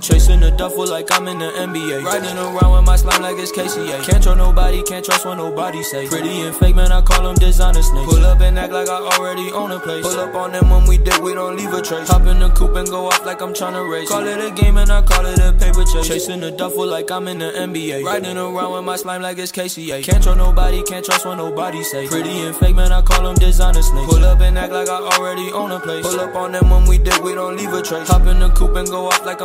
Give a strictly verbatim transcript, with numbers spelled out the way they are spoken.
Chasing the duffel like I'm in the N B A. Riding around with my slime like it's K C A. Can't trust nobody, can't trust what nobody say. Pretty and fake, man, I call them designer snakes. Pull up and act like I already own a place. Pull up on them when we dip, we don't leave a trace. Hop in the coupe and go off like I'm tryna race. Call it a game and I call it a paper chase. Chasing the duffel like I'm in the N B A. Riding around with my slime like it's K C A. Can't trust nobody, can't trust what nobody say. Pretty and fake, man, I call them designer snakes. Pull up and act like I already own a place. Pull up on them when we dip, we don't leave a trace. Hop in the coupe and go off like I'm